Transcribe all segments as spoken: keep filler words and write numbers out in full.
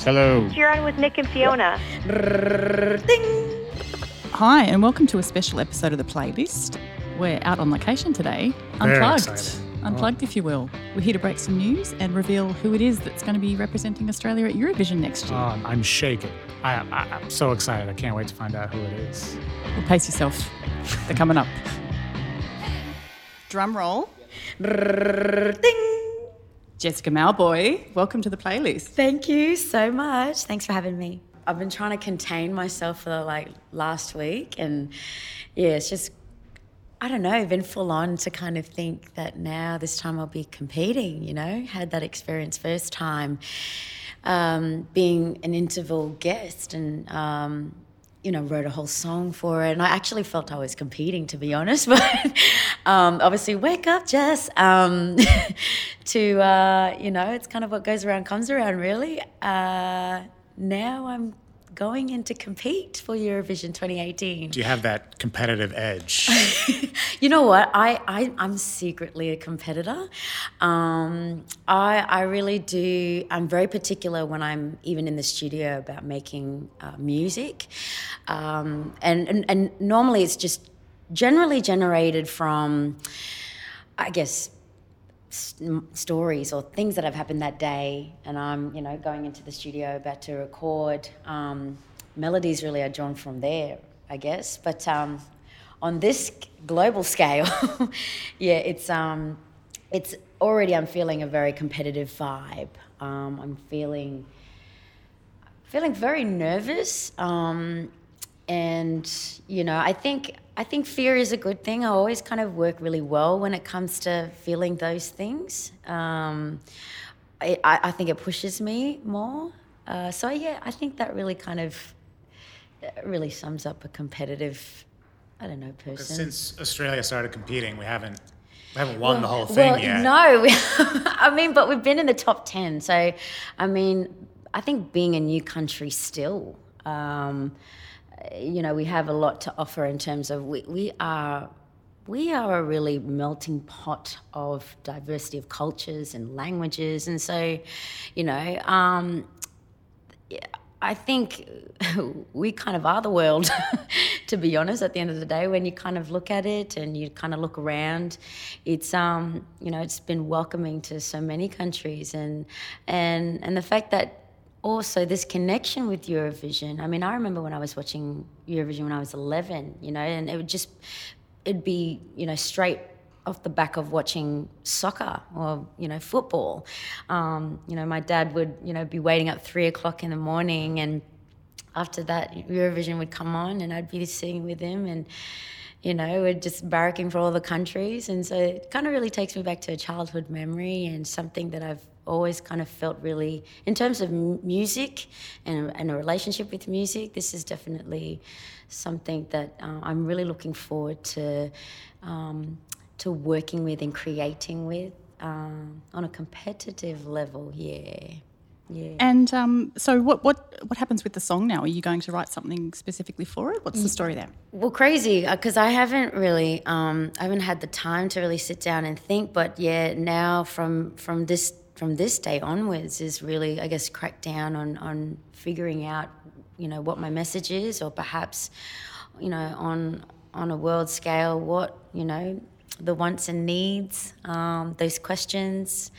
Hello. You're on with Nick and Fiona. Ding. Hi, and welcome to a special episode of The Playlist. We're out on location today, Very unplugged. excited. Unplugged, if you will. We're here to break some news and reveal who it is that's going to be representing Australia at Eurovision next year. Um, I'm shaking. I, I, I'm so excited. I can't wait to find out who it is. Well, pace yourself. They're coming up. Drum roll. Ding. Jessica Malboy, welcome to The Playlist. Thank you so much. Thanks for having me. I've been trying to contain myself for the, like last week, and yeah, it's just, I don't know, been full on to kind of think that now this time I'll be competing, you know, had that experience first time um, being an interval guest and, um, you know, wrote a whole song for it. And I actually felt I was competing, to be honest, but um, obviously wake up, Jess, um, to, uh, you know, it's kind of what goes around comes around, really. Uh, now I'm going in to compete for Eurovision twenty eighteen. Do you have that competitive edge? You know what? I, I, I'm secretly a competitor. Um, I, I really do. I'm very particular when I'm even in the studio about making uh, music. Um, and, and, and normally it's just generally generated from, I guess, stories or things that have happened that day, and I'm, you know, going into the studio about to record. Um, melodies really are drawn from there, I guess. But um, on this global scale, yeah, it's um, it's already I'm feeling a very competitive vibe. Um, I'm feeling feeling very nervous, um, and you know, I think. I think fear is a good thing. I always kind of work really well when it comes to feeling those things. Um, I, I think it pushes me more. Uh, so, yeah, I think that really kind of really sums up a competitive, I don't know, person. Since Australia started competing, we haven't we haven't won well, the whole thing well, yet. No, I mean, but we've been in the top ten. So, I mean, I think being a new country still, um, you know, we have a lot to offer in terms of we, we are we are a really melting pot of diversity of cultures and languages, and so, you know, um, I think we kind of are the world, to be honest. At the end of the day, when you kind of look at it and you kind of look around, it's um, you know, it's been welcoming to so many countries, and and and the fact that. Also, this connection with Eurovision. I mean, I remember when I was watching Eurovision when I was eleven, you know, and it would just, it'd be, you know, straight off the back of watching soccer or, you know, football. Um, you know, my dad would, you know, be waiting up three o'clock in the morning, and after that, Eurovision would come on and I'd be sitting with him, and, you know, we're just barracking for all the countries. And so it kind of really takes me back to a childhood memory and something that I've always kind of felt really, in terms of music and, and a relationship with music, this is definitely something that uh, I'm really looking forward to um, to working with and creating with um, on a competitive level, yeah. Yeah. And um, so what, what what happens with the song now? Are you going to write something specifically for it? What's the story there? Well, crazy, because I haven't really, um, I haven't had the time to really sit down and think, but yeah, now from from this from this day onwards is really, I guess, crack down on, on figuring out, you know, what my message is, or perhaps, you know, on on a world scale, what, you know, the wants and needs, um, those questions.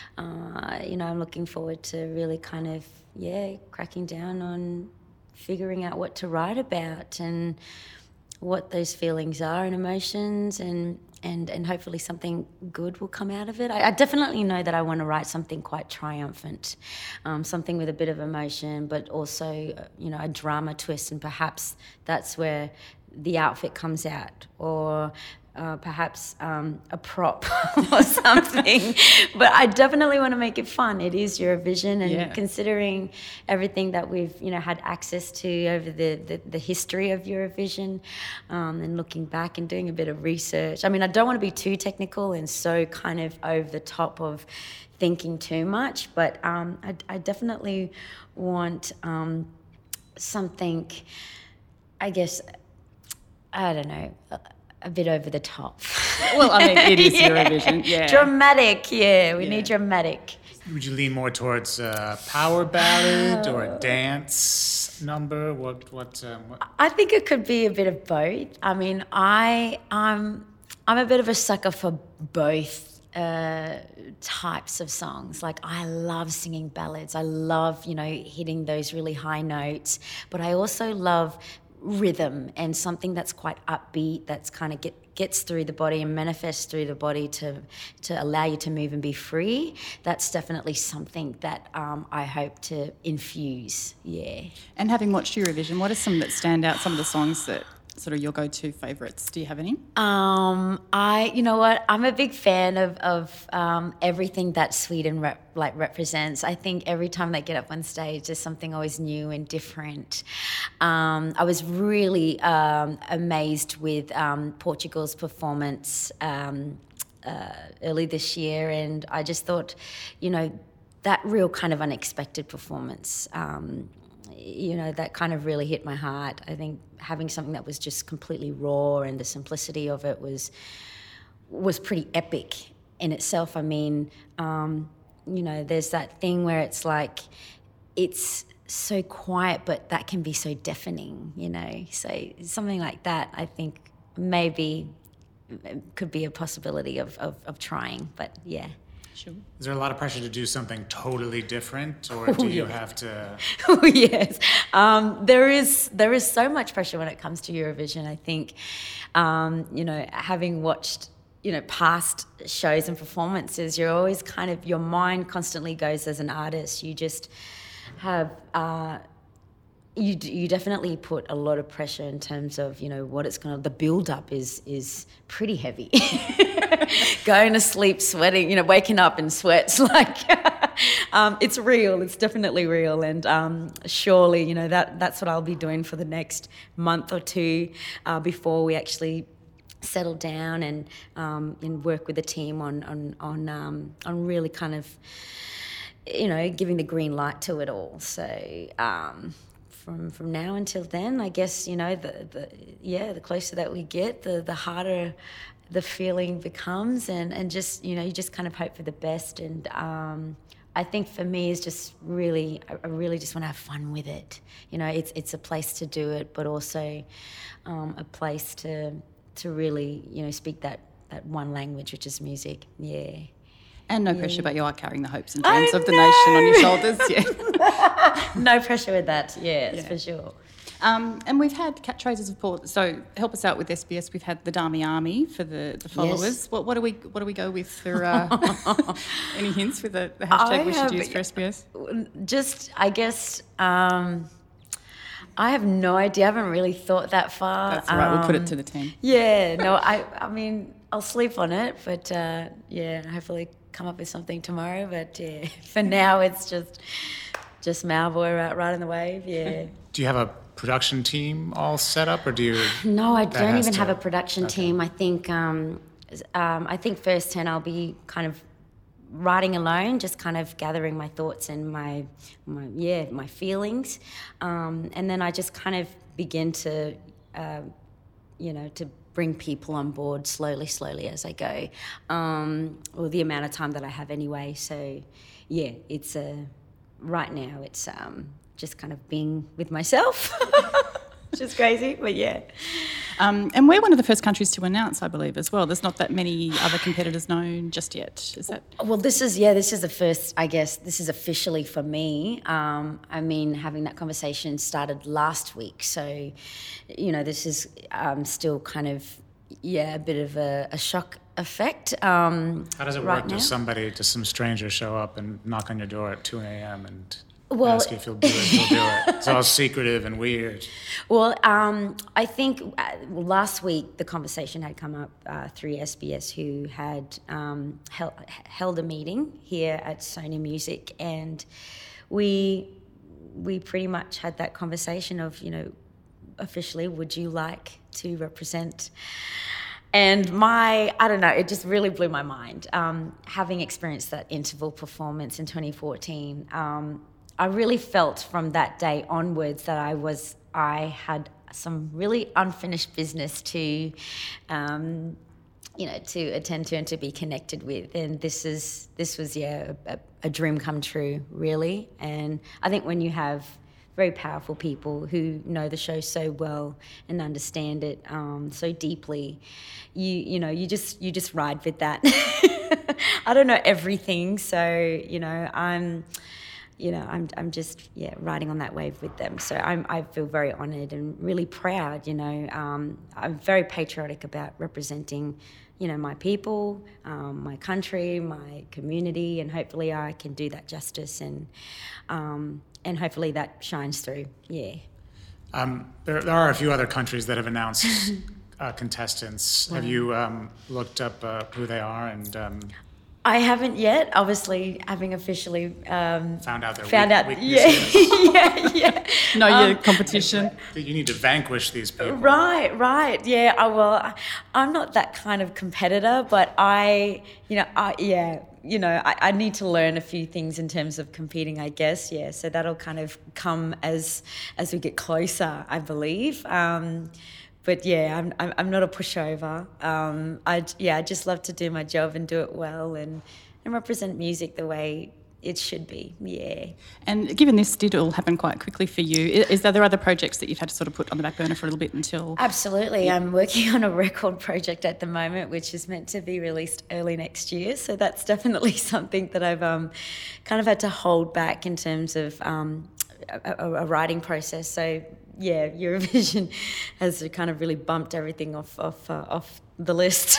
Uh, you know, I'm looking forward to really kind of, yeah, cracking down on figuring out what to write about and what those feelings are and emotions, and and, and hopefully something good will come out of it. I, I definitely know that I want to write something quite triumphant, um, something with a bit of emotion, but also, you know, a drama twist, and perhaps that's where the outfit comes out, or Uh, perhaps um, a prop or something. But I definitely want to make it fun. It is Eurovision, and yeah. considering everything that we've, you know, had access to over the, the, the history of Eurovision, um, and looking back and doing a bit of research. I mean, I don't want to be too technical and so kind of over the top of thinking too much, but um, I, I definitely want um, something, I guess, I don't know, a bit over the top. Well, I mean, it is yeah. Eurovision, yeah. Dramatic, yeah. We yeah. need dramatic. Would you lean more towards a power ballad or a dance number? What? What? Um, what? I think it could be a bit of both. I mean, I I'm I'm a bit of a sucker for both uh, types of songs. Like, I love singing ballads. I love, you know, hitting those really high notes, but I also love rhythm and something that's quite upbeat, that's kind of get gets through the body and manifests through the body to to allow you to move and be free. That's definitely something that um, I hope to infuse, yeah. And having watched Eurovision, what are some that stand out, some of the songs that sort of your go-to favourites? Do you have any? Um, I, you know what, I'm a big fan of, of um, everything that Sweden rep, like represents. I think every time they get up on stage, there's something always new and different. Um, I was really um, amazed with um, Portugal's performance um, uh, early this year, and I just thought, you know, that real kind of unexpected performance, um, you know, that kind of really hit my heart. I think having something that was just completely raw and the simplicity of it was was pretty epic in itself. I mean, um, you know, there's that thing where it's like, it's so quiet, but that can be so deafening, you know. So something like that, I think maybe could be a possibility of, of, of trying, but yeah. Sure. Is there a lot of pressure to do something totally different, or do Oh, you yeah. have to? Oh, yes. Um, there is there is so much pressure when it comes to Eurovision. I think, um, you know, having watched, you know, past shows and performances, you're always kind of, your mind constantly goes as an artist. You just have, uh, you you definitely put a lot of pressure in terms of, you know, what it's going to, the build-up is is pretty heavy. Going to sleep sweating, you know, waking up in sweats, like, um, it's real, it's definitely real. And um, surely, you know, that that's what I'll be doing for the next month or two uh, before we actually settle down and um, and work with the team on, on, on, um, on really kind of, you know, giving the green light to it all. So, um, From from now until then, I guess, you know, the, the yeah, the closer that we get, the the harder the feeling becomes, and, and just, you know, you just kind of hope for the best. And um, I think for me is just really, I really just want to have fun with it. You know, it's it's a place to do it, but also um, a place to to really, you know, speak that, that one language, which is music. Yeah. And no Yeah. pressure, but you are carrying the hopes and dreams I of the know. nation on your shoulders. Yeah. No pressure with that, yes, Yeah. for sure. Um, and we've had catchphrases of Port. So help us out with S B S. We've had the Dami Army for the, the followers. Yes. What, what do we what do we go with for uh, any hints with the, the hashtag I we should have- use for S B S? Just, I guess, um, I have no idea. I haven't really thought that far. That's all right. We'll put it Um, to the team. Yeah, no, I, I mean, I'll sleep on it, but uh, yeah, hopefully come up with something tomorrow. But yeah, for now, it's just, just Malboy right, riding the wave. Yeah. Do you have a production team all set up, or do you? No, I That don't has even to- have a production okay. team. I think um, um, I think first ten I'll be kind of writing alone, just kind of gathering my thoughts and my, my yeah, my feelings, um, and then I just kind of begin to, uh, you know, to bring people on board slowly, slowly as I go, um, or the amount of time that I have anyway. So, yeah, it's a right now it's um, just kind of being with myself. Which is crazy, but yeah. Um, and we're one of the first countries to announce, I believe, as well. There's not that many other competitors known just yet. Is that? Well, this is, yeah, this is the first, I guess, this is officially for me. Um, I mean, having that conversation started last week. So, you know, this is um, still kind of, yeah, a bit of a, a shock effect. Um, How does it right work? now. Does somebody, does some stranger show up and knock on your door at two a.m. and Well- ask you if you'll do it? You'll do it. It's all secretive and weird. Well, um, I think uh, well, last week the conversation had come up uh, through S B S, who had um, held, held a meeting here at Sony Music, and we we pretty much had that conversation of, you know, officially, would you like to represent? And my, I don't know, it just really blew my mind. Um, having experienced that interval performance in twenty fourteen, um, I really felt from that day onwards that I was, I had some really unfinished business to, um, you know, to attend to and to be connected with. And this is this was yeah a, a dream come true, really. And I think when you have very powerful people who know the show so well and understand it um, so deeply, you you know you just you just ride with that. I don't know everything, so you know I'm. You know, I'm I'm just yeah riding on that wave with them. So I'm I feel very honoured and really proud. You know, um, I'm very patriotic about representing, you know, my people, um, my country, my community, and hopefully I can do that justice and um, and hopefully that shines through. Yeah. Um, there, there are a few other countries that have announced uh, contestants. Wow. Have you um, looked up uh, who they are and? Um, I haven't yet. Obviously, having officially um, found out their found weak, out, weaknesses. yeah, yeah, yeah. Know um, your competition. You need to vanquish these people. Right, right. Yeah. I, well, I, I'm not that kind of competitor, but I, you know, I yeah, you know, I, I need to learn a few things in terms of competing, I guess. Yeah. So that'll kind of come as as we get closer, I believe. Um, But yeah, I'm I'm, I'm not a pushover. Um, I yeah, I just love to do my job and do it well and, and represent music the way it should be. Yeah. And given this did all happen quite quickly for you, is, is there other other projects that you've had to sort of put on the back burner for a little bit until? Absolutely, I'm working on a record project at the moment, which is meant to be released early next year. So that's definitely something that I've um, kind of had to hold back in terms of um, a, a, a writing process. So. Yeah, Eurovision has kind of really bumped everything off off uh, off the list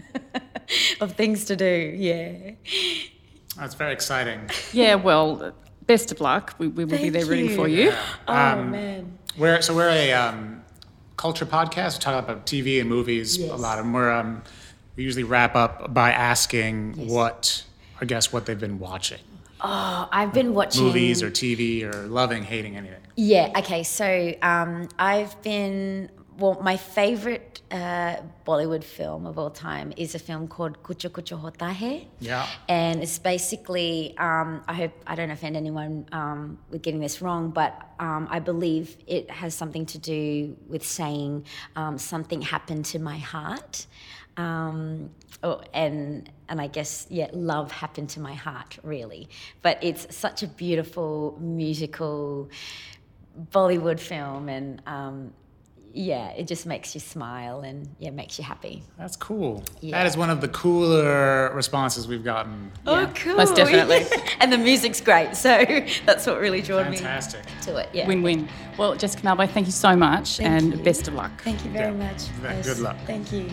of things to do. Yeah, that's very exciting. Yeah, well, best of luck. We, we will Thank be there you. rooting for you. Yeah. Oh Um, man, We're so we're a um, culture podcast. We talk about T V and movies Yes. a lot, and we're um, we usually wrap up by asking Yes. what I guess what they've been watching. oh, I've been watching Movies or T V or loving, hating anything. Yeah, okay, so um, I've been, well, my favourite uh, Bollywood film of all time is a film called Kuch Kuch Hota Hai. Yeah. And it's basically, um, I hope I don't offend anyone um, with getting this wrong, but um, I believe it has something to do with saying um, something happened to my heart. Um, oh, and and I guess, yeah, love happened to my heart, really. But it's such a beautiful musical Bollywood film, and um, yeah, it just makes you smile and yeah, makes you happy. That's cool. Yeah. That is one of the cooler responses we've gotten. Oh, Yeah, cool! most definitely. And the music's great, so that's what really drew Fantastic. me to it. Yeah. Win-win. Well, Jessica Mauboy, thank you so much Thank and you. best of luck. Thank you very Yeah. much. Good Yes. luck. Thank you.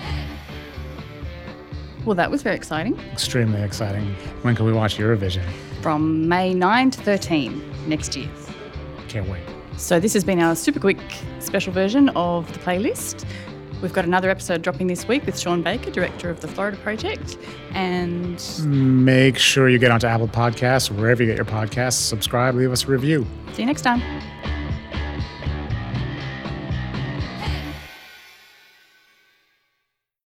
Well, that was very exciting. Extremely exciting. When can we watch Eurovision? From May ninth to thirteenth next year. Can't wait. So this has been our super quick special version of the playlist. We've got another episode dropping this week with Sean Baker, director of the Florida Project. And Make sure you get onto Apple Podcasts, wherever you get your podcasts, subscribe, leave us a review. see you next time.